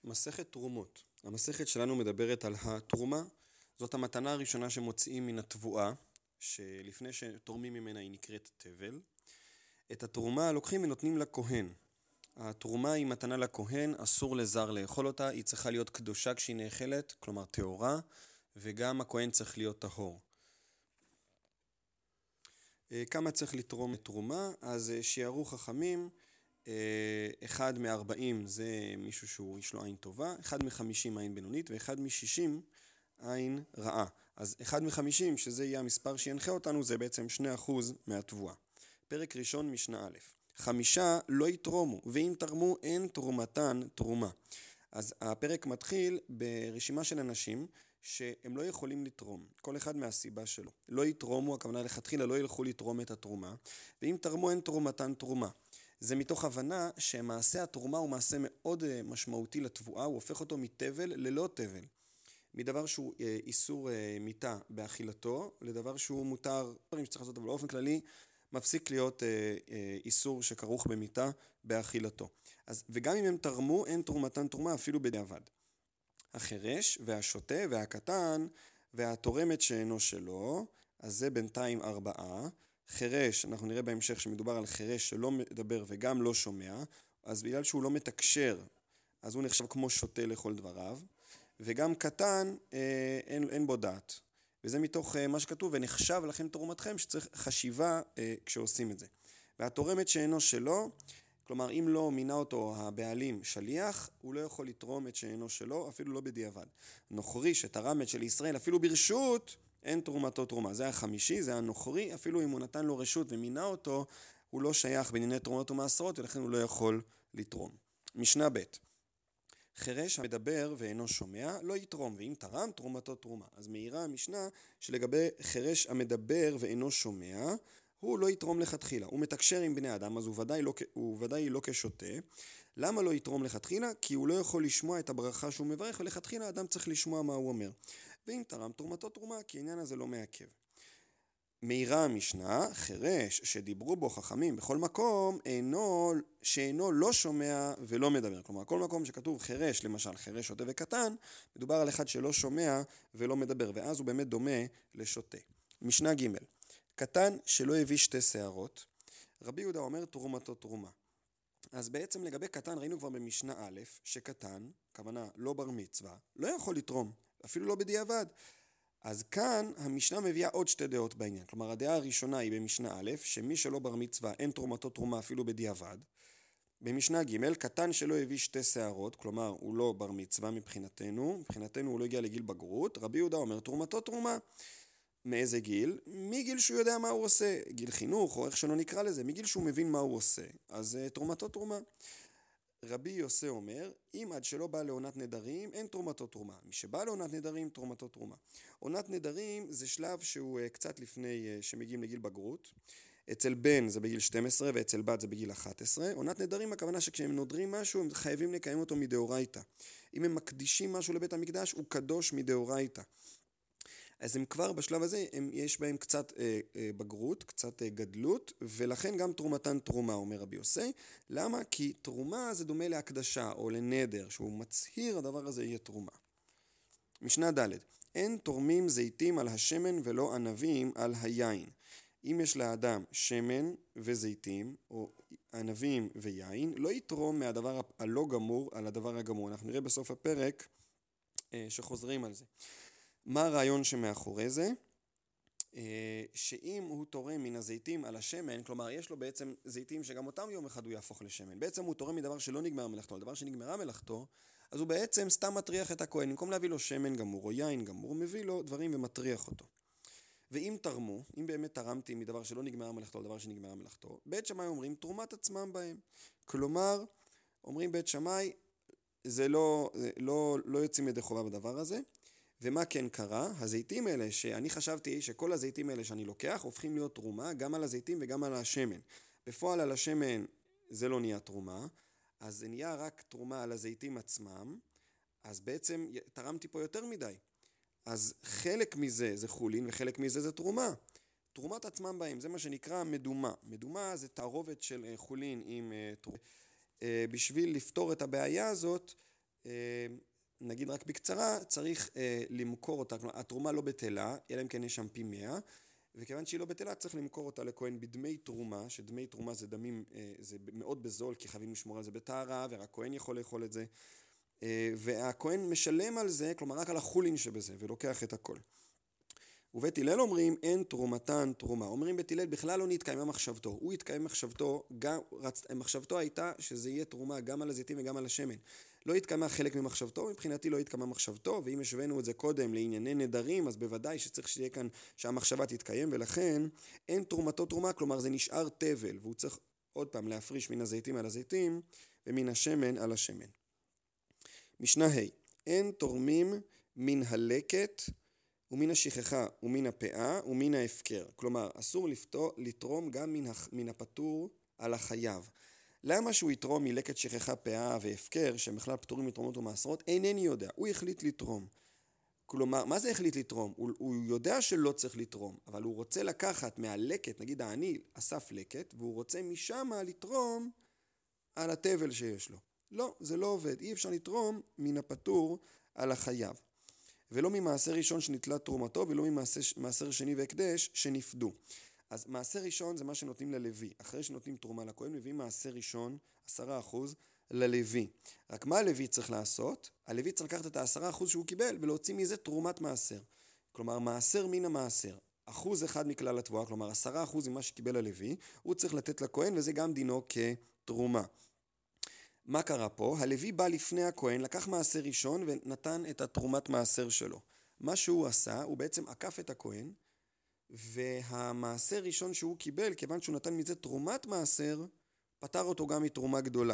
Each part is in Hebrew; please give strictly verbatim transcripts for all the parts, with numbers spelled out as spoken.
מסכת תרומות. המסכת שלנו מדברת על התרומה. זאת המתנה הראשונה שמוצאים מן התבואה, שלפני שתורמים ממנה היא נקראת תבל. את התרומה לוקחים ונותנים לכהן. התרומה היא מתנה לכהן, אסור לזר לאכול אותה, היא צריכה להיות קדושה כשהיא נאכלת, כלומר טהורה, וגם הכהן צריך להיות טהור. כמה צריך לתרום תרומה? אז שיערו חכמים, אחד מארבעים זה מישהו שהוא יש לו עין טובה, אחד מחמישים עין בינונית, ואחד משישים עין רעה. אז אחד מחמישים, שזה יהיה המספר שינחה אותנו, זה בעצם שני אחוז מהתבואה. פרק ראשון משנה א', חמישה לא יתרומו, ואם תרמו אין תרומתן תרומה. אז הפרק מתחיל ברשימה של אנשים שהם לא יכולים לתרום, כל אחד מהסיבה שלו. לא יתרומו, הכוונה לכתחילה לא ילכו לתרום את התרומה, ואם תרמו אין תרומתן תרומה. זה מתוך הבנה שמעשה התרומה הוא מעשה מאוד משמעותי לתבואה, הוא הופך אותו מתבל ללא תבל. מדבר שהוא איסור מיתה באכילתו, לדבר שהוא מותר, דברים שצריך לעשות, אבל באופן כללי מפסיק להיות איסור שכרוך במיתה באכילתו. אז, וגם אם הם תרמו, אין תרומתן תרומה אפילו בדיעבד. החירש והשוטה והקטן והתורמת שאינו שלו, אז זה בינתיים ארבעה. חירש, אנחנו נראה בהמשך שמדובר על חירש שלא מדבר וגם לא שומע, אז בגלל שהוא לא מתקשר, אז הוא נחשב כמו שוטה לכל דבריו, וגם קטן אה, אין, אין בו דעת. וזה מתוך אה, מה שכתוב, ונחשב לכם תרומתכם שצריך חשיבה אה, כשעושים את זה. והתורמת שאינו שלו, כלומר אם לא מינה אותו הבעלים שליח, הוא לא יכול לתרום את שאינו שלו, אפילו לא בדיעבד. נוכרי שתרם את של ישראל, אפילו ברשות, אין תרומתו תרומה. זה החמישי, זה הנוכרי, אפילו אם הוא נתן לו רשות ומינה אותו, הוא לא שייך בענייני תרומות ומעשרות, ולכן הוא לא יכול לתרום. משנה ב' חירש המדבר ואינו שומע, לא יתרום, ואם תרם, תרומתו תרומה. אז מעירה המשנה שלגבי חירש המדבר ואינו שומע, הוא לא יתרום לכתחילה. הוא מתקשר עם בני אדם, אז הוא ודאי לא, הוא ודאי לא כשוטה. למה לא יתרום לכתחילה? כי הוא לא יכול לשמוע את הברכה שהוא מברך, ולכתחילה האדם צריך לשמוע מה הוא אומר. ואם תרם, תרומתו תרומה, כי העניין הזה לא מעכב. מעירה המשנה, חירש שדיברו בו חכמים בכל מקום, אינו, שאינו לא שומע ולא מדבר. כלומר, כל מקום שכתוב חירש, למשל חירש, שוטה וקטן, מדובר על אחד שלא שומע ולא מדבר, ואז הוא באמת דומה לשוטה. משנה ג' קטן שלא הביא שתי שערות, רבי יהודה אומר תרומתו תרומה. אז בעצם לגבי קטן ראינו כבר במשנה א', שקטן, כוונה לא בר מצווה, לא יכול לתרום, אפילו לא בדיעבד. אז כאן המשנה מביאה עוד שתי דעות בעניין. כלומר, הדעה הראשונה היא במשנה א', שמי שלא בר מצווה אין תרומתו תרומה אפילו בדיעבד. במשנה ג' קטן שלא הביא שתי שערות, כלומר הוא לא בר מצווה מבחינתנו, מבחינתנו הוא לא הגיע לגיל בגרות, רבי יהודה אומר תרומתו תרומה. מאיזה גיל? מגיל שהוא יודע מה הוא עושה, גיל חינוך או איך שלא נקרא לזה, מגיל שהוא מבין מה הוא עושה, אז תרומתו תרומה. רבי יוסי אומר, אם עד שלא בא לעונת נדרים, אין תרומתו תרומה. מי שבא לעונת נדרים, תרומתו תרומה. עונת נדרים זה שלב שהוא קצת לפני שמגיעים לגיל בגרות. אצל בן זה בגיל שתים עשרה ואצל בת זה בגיל אחת עשרה. עונת נדרים הכוונה שכשהם נודרים משהו, הם חייבים לקיים אותו מדאורייתא. אם הם מקדישים משהו לבית המקדש, הוא קדוש מדאורייתא. אז הם כבר בשלב הזה, הם, יש בהם קצת אה, אה, בגרות, קצת אה, גדלות, ולכן גם תרומתן תרומה, אומר רבי יוסי. למה? כי תרומה זה דומה להקדשה או לנדר, שהוא מצהיר, הדבר הזה יהיה תרומה. משנה ד' אין תורמים זיתים על השמן ולא ענבים על היין. אם יש לאדם שמן וזיתים, או ענבים ויין, לא יתרום מהדבר הלא גמור על הדבר הגמור. אנחנו נראה בסוף הפרק אה, שחוזרים על זה. מה הרעיון שמאחורי זה? שאם הוא תורם מן הזיתים על השמן, כלומר יש לו בעצם זיתים שגם אותם יום אחד הוא יהפוך לשמן, בעצם הוא תורם מדבר שלא נגמר מלאכתו, על דבר שנגמרה מלאכתו, אז הוא בעצם סתם מטריח את הכהן, במקום להביא לו שמן גמור או יין גמור, הוא מביא לו דברים ומטריח אותו. ואם תרמו, אם באמת תרמתי מדבר שלא נגמרה מלאכתו, על דבר שנגמרה מלאכתו, בית שמאי אומרים תרומת עצמם בהם. כלומר, אומרים בית שמאי, זה לא, לא, לא יוצאים ידי חובה בדבר הזה. ומה כן קרה? הזיתים האלה שאני חשבתי שכל הזיתים האלה שאני לוקח הופכים להיות תרומה גם על הזיתים וגם על השמן. בפועל על השמן זה לא נהיה תרומה, אז זה נהיה רק תרומה על הזיתים עצמם, אז בעצם תרמתי פה יותר מדי. אז חלק מזה זה חולין וחלק מזה זה תרומה. תרומת עצמם בהם, זה מה שנקרא מדומה. מדומה זה תערובת של חולין עם תרומה. בשביל לפתור את הבעיה הזאת, נגיד רק בקצרה, צריך למכור אותה, כלומר התרומה לא בטלה, אלא אם כן יש שם פי מאה, וכיוון שהיא לא בטלה צריך למכור אותה לכהן בדמי תרומה, שדמי תרומה זה דמים, זה מאוד בזול, כי חייבים לשמור על זה בטהרה, ורק כהן יכול לאכול את זה, והכהן משלם על זה, כלומר רק על החולין שבזה, ולוקח את הכל. ובית הלל אומרים אין תרומתן תרומה, אומרים בית הלל בכלל לא נתקיימה מחשבתו, הוא התקיים מחשבתו, גם, רצ... מחשבתו הייתה שזה יהיה תרומה גם על הזיתים וגם על השמן, לא התקיימה חלק ממחשבתו, מבחינתי לא התקיימה מחשבתו, ואם השווינו את זה קודם לענייני נדרים, אז בוודאי שצריך שיהיה כאן שהמחשבה תתקיים, ולכן אין תרומתו תרומה, כלומר זה נשאר תבל, והוא צריך עוד פעם להפריש מן הזיתים על הזיתים, ומן השמן על השמן. משנה ה' אין תורמים מן הלקט, ומן השכחה, ומן הפאה, ומן ההפקר. כלומר, אסור לפתור, לתרום גם מן, מן הפטור על החייב. למה שהוא יתרום מלקט שכחה, פאה והפקר, שהם בכלל פטורים מתרומות ומעשרות? אינני יודע. הוא החליט לתרום. כלומר, מה זה החליט לתרום? הוא, הוא יודע שלא צריך לתרום, אבל הוא רוצה לקחת מהלקט, נגיד העני אסף לקט, והוא רוצה משם לתרום על התבל שיש לו. לא, זה לא עובד. אי אפשר לתרום מן הפטור על החייב. ולא ממעשר ראשון שנתלה תרומתו, ולא ממעשר שני והקדש שנפדו. אז מעשר ראשון זה מה שנותנים ללוי. אחרי שנותנים תרומה לכהן, מביאים מעשר ראשון, עשרה אחוז, ללוי. רק מה הלוי צריך לעשות? הלוי צריך לקחת את העשרה אחוז שהוא קיבל, ולהוציא מזה תרומת מעשר. כלומר, מעשר מן המעשר. אחוז אחד מכלל התבואה, כלומר, עשרה אחוז ממה שקיבל הלוי, הוא צריך לתת לכהן, וזה גם דינו כתרומה. מה קרה פה? הלוי בא לפני הכהן, לקח מעשר ראשון ונתן את התרומת מעשר שלו. מה שהוא עשה, הוא בעצם עקף את הכהן, והמעשר ראשון שהוא קיבל, כיוון שהוא נתן מזה תרומת מעשר, פטר אותו גם מתרומה גדולה.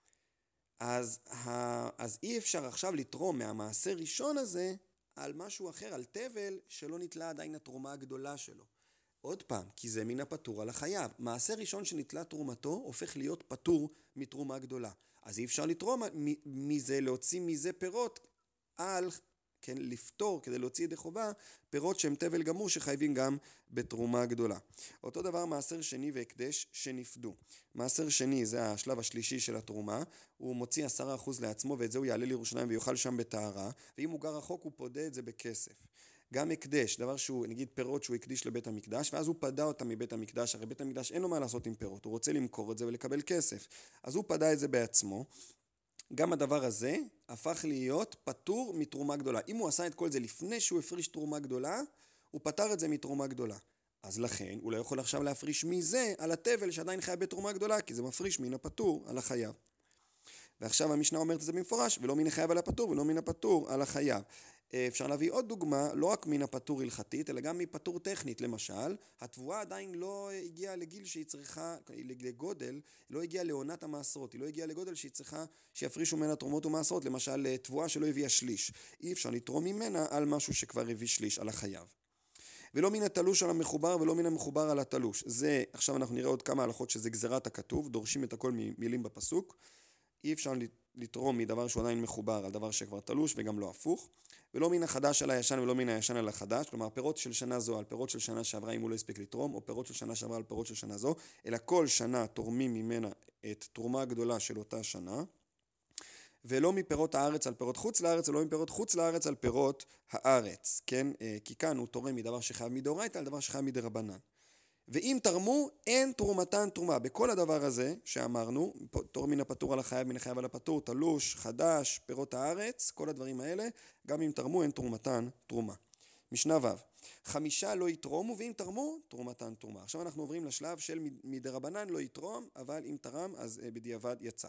אז, אז אי אפשר עכשיו לתרום מהמעשר ראשון הזה על משהו אחר, על תבל שלא נתלה עדיין התרומה הגדולה שלו. עוד פעם, כי זה מן הפטור על החייב. מעשר ראשון שנתלה תרומתו הופך להיות פטור מתרומה גדולה. אז אי אפשר לתרום מזה, להוציא מזה פירות על, כן, לפתור כדי להוציא ידי חובה, פירות שהם תבל גמור שחייבים גם בתרומה גדולה. אותו דבר מעשר שני והקדש שנפדו. מעשר שני זה השלב השלישי של התרומה, הוא מוציא עשרה אחוז לעצמו ואת זה הוא יעלה לירושלים ויוכל שם בטהרה, ואם הוא גר רחוק הוא פודה את זה בכסף. גם הקדש, דבר שהוא, נגיד פירות שהוא הקדיש לבית המקדש, ואז הוא פדה אותם מבית המקדש, הרי בית המקדש אין לו מה לעשות עם פירות, הוא רוצה למכור את זה ולקבל כסף, אז הוא פדה את זה בעצמו. גם הדבר הזה הפך להיות פטור מתרומה גדולה. אם הוא עשה את כל זה לפני שהוא הפריש תרומה גדולה, הוא פטר את זה מתרומה גדולה. אז לכן הוא לא יכול עכשיו להפריש מזה על התבל שעדיין חייב בתרומה גדולה, כי זה מפריש מן הפטור על החייב. ועכשיו המשנה אומרת את זה במפורש, ולא מן החייב על הפטור ולא מן הפטור על החייב. אפשר להביא עוד דוגמה, לא רק מן הפטור הלכתית, אלא גם מפטור טכנית. למשל, התבואה עדיין לא הגיעה לגיל שהיא צריכה, לגודל, לא הגיעה לעונת המעשרות, היא לא הגיעה לגודל שהיא צריכה שיפרישו ממנה תרומות ומעשרות, למשל תבואה שלא הביאה שליש. אי אפשר לתרום ממנה על משהו שכבר הביא שליש, על החייב. ולא מן התלוש על המחובר ולא מן המחובר על התלוש. זה, עכשיו אנחנו נראה עוד כמה הלכות שזה גזרת הכתוב, דורשים את הכל ממילים בפסוק. אי אפשר לתרום מדבר שהוא עדיין מחובר על דבר שכבר תלוש וגם לא הפוך. ולא מן החדש על הישן ולא מן הישן על החדש, כלומר פירות של שנה זו על פירות של שנה שעברה אם הוא לא הספיק לתרום, או פירות של שנה שעברה על פירות של שנה זו, אלא כל שנה תורמים ממנה את תרומה הגדולה של אותה שנה, ולא מפירות הארץ על פירות חוץ לארץ, ולא מפירות חוץ לארץ על פירות הארץ, כן? כי כאן הוא תורם מדבר שחייב מדאורייתא על דבר שחייב מדרבנן. ואם תרמו, אין תרומתן תרומה. בכל הדבר הזה שאמרנו, תור מן הפטור על החייב, מן החייב על הפטור, תלוש, חדש, פירות הארץ, כל הדברים האלה, גם אם תרמו, אין תרומתן תרומה. משנה ו' חמישה לא יתרומו, ואם תרמו, תרומתן תרומה. עכשיו אנחנו עוברים לשלב של מדרבנן לא יתרום, אבל אם תרם, אז בדיעבד יצא.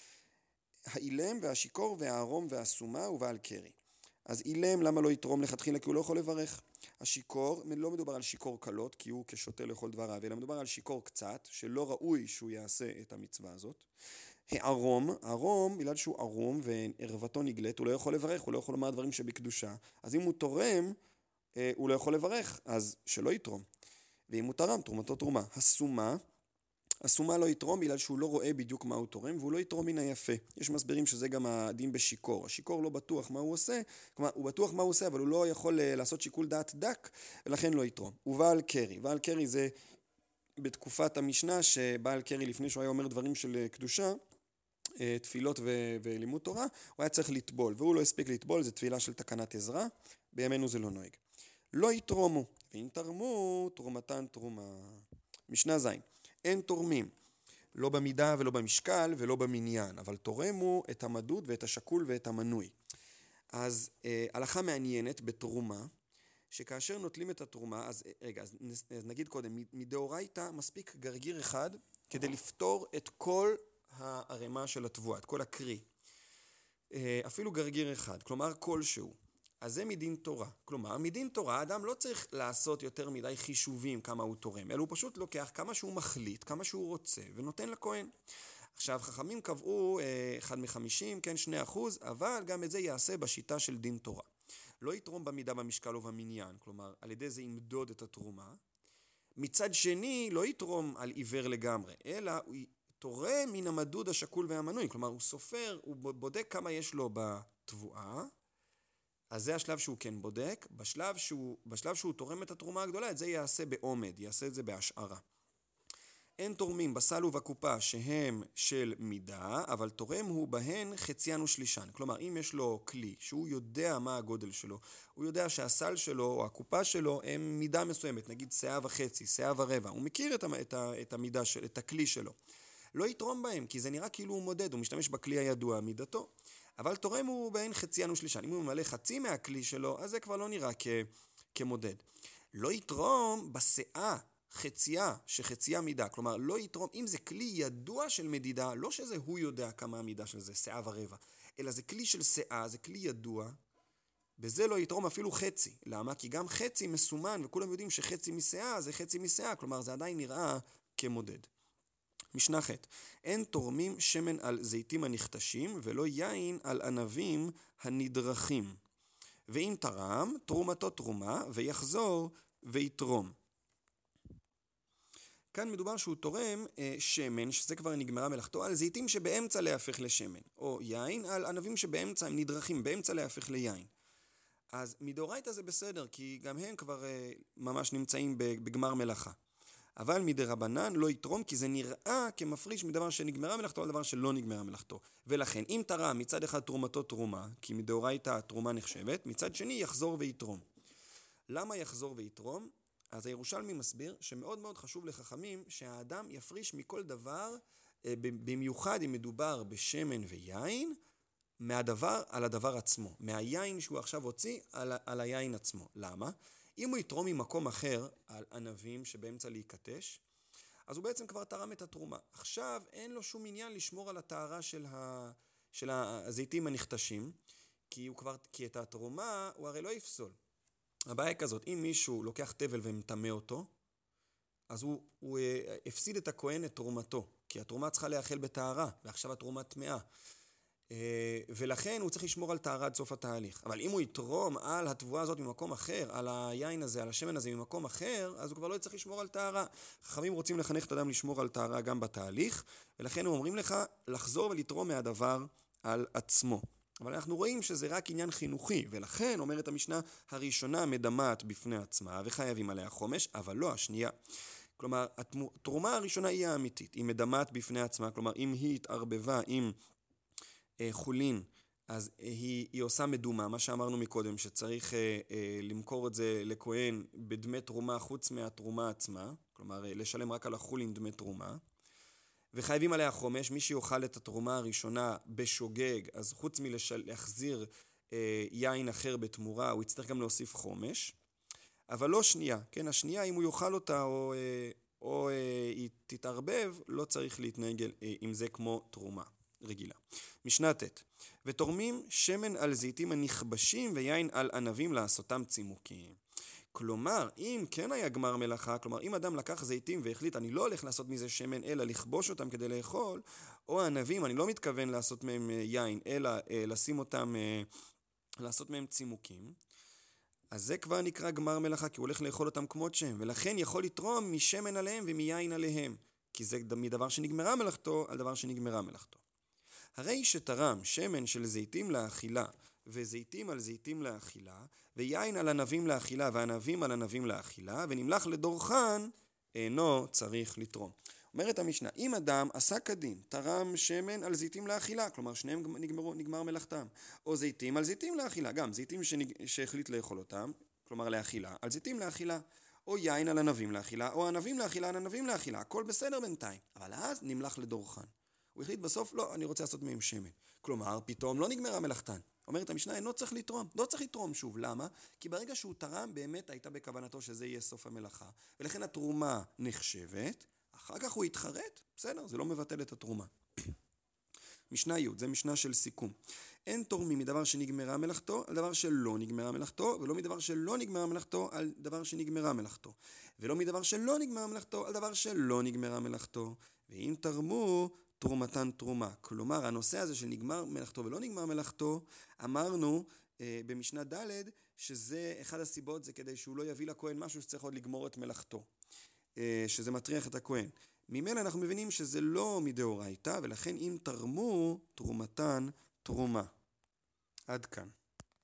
האילם והשיקור והערום והסומה ובעל קרי. אז אילם למה לא יתרום לכתחילה? כי הוא לא יכול לברך. השיקור, לא מדובר על שיקור קלות, כי הוא כשוטה לכל דבריו, אלא מדובר על שיקור קצת, שלא ראוי שהוא יעשה את המצווה הזאת. הערום, הערום, בגלל שהוא ערום וערוותו נגלית, הוא לא יכול לברך, הוא לא יכול לומר דברים שבקדושה. אז אם הוא תורם, הוא לא יכול לברך, אז שלא יתרום. ואם הוא תרם, תרומתו תרומה. הסומה, הסומה לא יתרום בגלל שהוא לא רואה בדיוק מה הוא תורם, והוא לא יתרום מן היפה. יש מסבירים שזה גם הדין בשיקור. השיקור לא בטוח מה הוא עושה, כלומר, הוא בטוח מה הוא עושה, אבל הוא לא יכול לעשות שיקול דעת דק, ולכן לא יתרום. ובעל קרי, בעל קרי זה בתקופת המשנה, שבעל קרי לפני שהוא היה אומר דברים של קדושה, תפילות ו- ולימוד תורה, הוא היה צריך לטבול, והוא לא הספיק לטבול, זה תפילה של תקנת עזרא, בימינו זה לא נוהג. לא יתרומו, ואם תרמו, תרומתן תרומה. משנה זין, אין תורמים, לא במידה ולא במשקל ולא במניין, אבל תורמו את המדוד ואת השקול ואת המנוי. אז אה, הלכה מעניינת בתרומה, שכאשר נוטלים את התרומה, אז רגע, אז נגיד קודם, מדאורייתא מספיק גרגיר אחד כדי לפתור את כל הערימה של התבואה, את כל הקרי. אפילו גרגיר אחד, כלומר כלשהו. אז זה מדין תורה. כלומר, מדין תורה, האדם לא צריך לעשות יותר מדי חישובים כמה הוא תורם, אלא הוא פשוט לוקח כמה שהוא מחליט, כמה שהוא רוצה, ונותן לכהן. עכשיו, חכמים קבעו אחד מחמישים, כן, שני אחוז, אבל גם את זה יעשה בשיטה של דין תורה. לא יתרום במידה במשקל או במניין, כלומר, על ידי זה ימדוד את התרומה. מצד שני, לא יתרום על עיוור לגמרי, אלא הוא תורם מן המדוד השקול והמנוי, כלומר, הוא סופר, הוא בודק כמה יש לו בתבואה, אז זה השלב שהוא כן בודק, בשלב שהוא, בשלב שהוא תורם את התרומה הגדולה, את זה יעשה בעומד, יעשה את זה בהשערה. אין תורמים בסל ובקופה שהם של מידה, אבל תורם הוא בהן חציין ושלישן. כלומר, אם יש לו כלי שהוא יודע מה הגודל שלו, הוא יודע שהסל שלו או הקופה שלו הם מידה מסוימת, נגיד שאה וחצי, שאה ורבע, הוא מכיר את, את, את המידה של, את הכלי שלו. לא יתרום בהם, כי זה נראה כאילו הוא מודד, הוא משתמש בכלי הידוע מידתו. אבל תורם הוא בהן חציין ושלישן. אם הוא ממלא חצי מהכלי שלו, אז זה כבר לא נראה כ, כמודד. לא יתרום בשאה, חצייה, שחצייה מידה, כלומר לא יתרום, אם זה כלי ידוע של מדידה, לא שזה הוא יודע כמה המידה של זה, שאה ורבע, אלא זה כלי של שאה, זה כלי ידוע, בזה לא יתרום אפילו חצי. למה? כי גם חצי מסומן, וכולם יודעים שחצי משאה זה חצי משאה, כלומר זה עדיין נראה כמודד. משנה ח' אין תורמים שמן על זיתים הנכתשים, ולא יין על ענבים הנדרכים. ואם תרם, תרומתו תרומה, ויחזור ויתרום. כאן מדובר שהוא תורם אה, שמן, שזה כבר נגמרה מלאכתו, על זיתים שבאמצע להפך לשמן, או יין על ענבים שבאמצע הם נדרכים, באמצע להפך ליין. אז מדאורייתא זה בסדר, כי גם הם כבר אה, ממש נמצאים בגמר מלאכה. אבל מדרבנן לא יתרום, כי זה נראה כמפריש מדבר שנגמרה מלאכתו על דבר שלא נגמרה מלאכתו. ולכן, אם תרם מצד אחד תרומתו תרומה, כי מדאורייתא התרומה נחשבת, מצד שני יחזור ויתרום. למה יחזור ויתרום? אז הירושלמי מסביר שמאוד מאוד חשוב לחכמים שהאדם יפריש מכל דבר, במיוחד אם מדובר בשמן ויין, מהדבר על הדבר עצמו. מהיין שהוא עכשיו הוציא על, על היין עצמו. למה? אם הוא יתרום ממקום אחר על ענבים שבאמצע להיקטש, אז הוא בעצם כבר תרם את התרומה. עכשיו אין לו שום עניין לשמור על הטהרה של, ה, של הזיתים הנכתשים, כי, הוא כבר, כי את התרומה הוא הרי לא יפסול. הבעיה כזאת, אם מישהו לוקח תבל ומטמא אותו, אז הוא, הוא הפסיד את הכהן את תרומתו, כי התרומה צריכה להיאכל בטהרה, ועכשיו התרומה טמאה. ולכן הוא צריך לשמור על טהרה עד סוף התהליך. אבל אם הוא יתרום על התבואה הזאת ממקום אחר, על היין הזה, על השמן הזה ממקום אחר, אז הוא כבר לא צריך לשמור על טהרה. חכמים רוצים לחנך את האדם לשמור על טהרה גם בתהליך, ולכן הם אומרים לך לחזור ולתרום מהדבר על עצמו. אבל אנחנו רואים שזה רק עניין חינוכי, ולכן אומרת המשנה הראשונה מדמת בפני עצמה, וחייבים עליה חומש, אבל לא השנייה. כלומר, התרומה הראשונה היא האמיתית, היא מדמת בפני עצמה, כלומר, אם היא התערבבה עם חולין, אז היא, היא עושה מדומה, מה שאמרנו מקודם, שצריך אה, אה, למכור את זה לכהן בדמי תרומה חוץ מהתרומה עצמה, כלומר, לשלם רק על החולין דמי תרומה, וחייבים עליה חומש, מי שיוכל את התרומה הראשונה בשוגג, אז חוץ מלהחזיר אה, יין אחר בתמורה, הוא יצטרך גם להוסיף חומש, אבל לא שנייה, כן, השנייה אם הוא יאכל אותה או, אה, או אה, היא תתערבב, לא צריך להתנהג אה, עם זה כמו תרומה רגילה. משנה ט' ותורמים שמן על זיתים הנכבשים ויין על ענבים לעשותם צימוקים. כלומר, אם כן היה גמר מלאכה, כלומר, אם אדם לקח זיתים והחליט, אני לא הולך לעשות מזה שמן, אלא לכבוש אותם כדי לאכול, או ענבים, אני לא מתכוון לעשות מהם יין, אלא אה, לשים אותם, אה, לעשות מהם צימוקים, אז זה כבר נקרא גמר מלאכה, כי הוא הולך לאכול אותם כמות שהם, ולכן יכול לתרום משמן עליהם ומיין עליהם, כי זה מדבר שנגמרה מלאכתו על דבר שנגמרה מלאכתו. הרי שתרם שמן של זיתים לאכילה, וזיתים על זיתים לאכילה, ויין על ענבים לאכילה, וענבים על ענבים לאכילה, ונמלח לדורכן, אינו צריך לתרום. אומרת המשנה, אם אדם עשה כדין, תרם שמן על זיתים לאכילה, כלומר שניהם נגמרו, נגמר מלאכתם, או זיתים על זיתים לאכילה, גם זיתים שנג... שהחליט לאכול אותם, כלומר לאכילה, על זיתים לאכילה, או יין על ענבים לאכילה, או ענבים לאכילה על ענבים לאכילה, הכל בסדר בינתיים, אבל אז נמלח לדורכן. הוא החליט בסוף, לא, אני רוצה לעשות מהם שמן. כלומר, פתאום לא נגמרה מלאכתן. אומרת המשנה, אינו צריך לתרום. לא צריך לתרום שוב. למה? כי ברגע שהוא תרם, באמת הייתה בכוונתו שזה יהיה סוף המלאכה. ולכן התרומה נחשבת. אחר כך הוא יתחרט. בסדר, זה לא מבטל את התרומה. משנה י', זה משנה של סיכום. אין תורמים מדבר שנגמרה מלאכתו על דבר שלא נגמרה מלאכתו, ולא מדבר שלא נגמרה מלאכתו על דבר שנגמרה מלאכתו. ולא מדבר שלא נגמרה מלאכתו על דבר שלא נגמרה מלאכתו. ואם תרמו, תרומתן תרומה. כלומר, הנושא הזה של נגמר מלאכתו ולא נגמר מלאכתו, אמרנו אה, במשנה ד' שזה אחד הסיבות, זה כדי שהוא לא יביא לכהן משהו שצריך עוד לגמור את מלאכתו. אה, שזה מטריח את הכהן. ממילא אנחנו מבינים שזה לא מדאורייתא, ולכן אם תרמו, תרומתן תרומה. עד כאן.